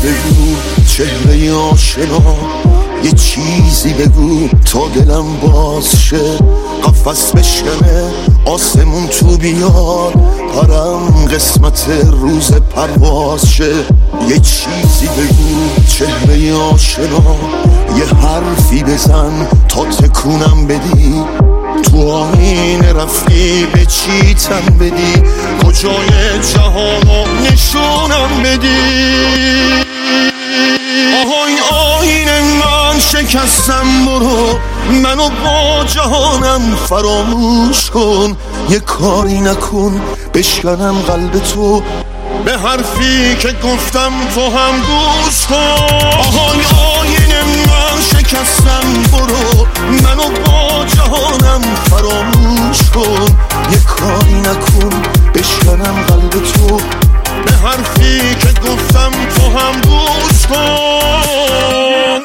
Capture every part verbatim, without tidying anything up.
بگو، چهره آشنا، یه چیزی بگو تا دلم باز شه. قفس بشکنه آسمون تو بیاد، پرم قسمت روز پرواز شه. یه چیزی بگو چهره آشنا، یه حرفی بزن تا تکونم بدی. تو آینه رفتی به چی تن بدی، کجای جهانو نشونم بدی. آهای آینه من شکستم، برو منو با جهانم فراموش کن. یه کاری نکن بشکنم قلب تو، به حرفی که گفتم تو هم گوش کن. آهای آینه من شکستم، برو منو با جهانم فراموش کن. یه کاری نکن بشکنم قلب تو، به حرفی که گفتم تو هم گوش کن.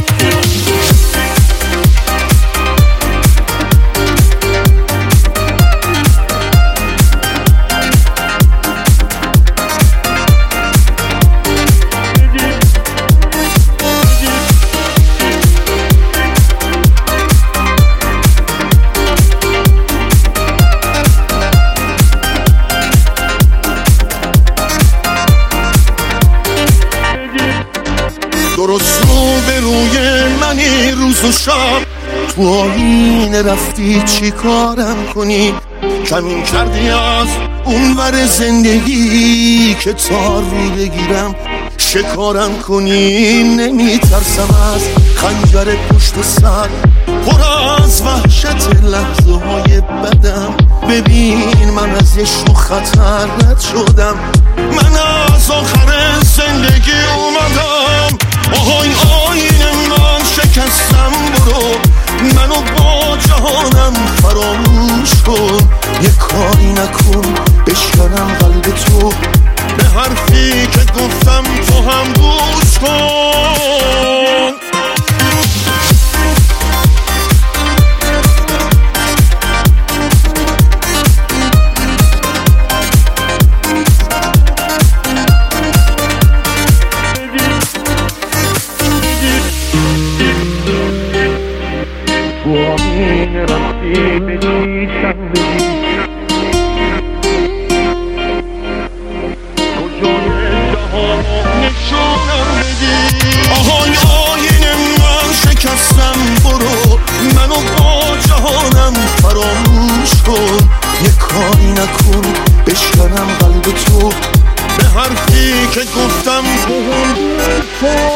درست رو به روی منی روز و شب، تو آینه رفتی چی کارم کنی؟ کمین کردی از اون ور زندگی که تا رو بگیرم شکارم کنی. نمیترسم از خنجر پشت سر، پر از وحشت لحظه های بدم. ببین من از یه شو خطر رد شدم، من از آخر زندگی اومدم. آهای آینه من شکستم، برو منو با جهانم فراموش کن. یه کاری نکن بشکنم قلب تو، به حرفی که گفتم تو هم گوش کن. آینه رفتی به چیشم بدی، کجای جهانو نشونم بدی. آهای آینه من شکستم، برو منو با جهانم فراموش کن. یه کاری نکن بشکنم قلب تو، به حرفی که گفتم تو هم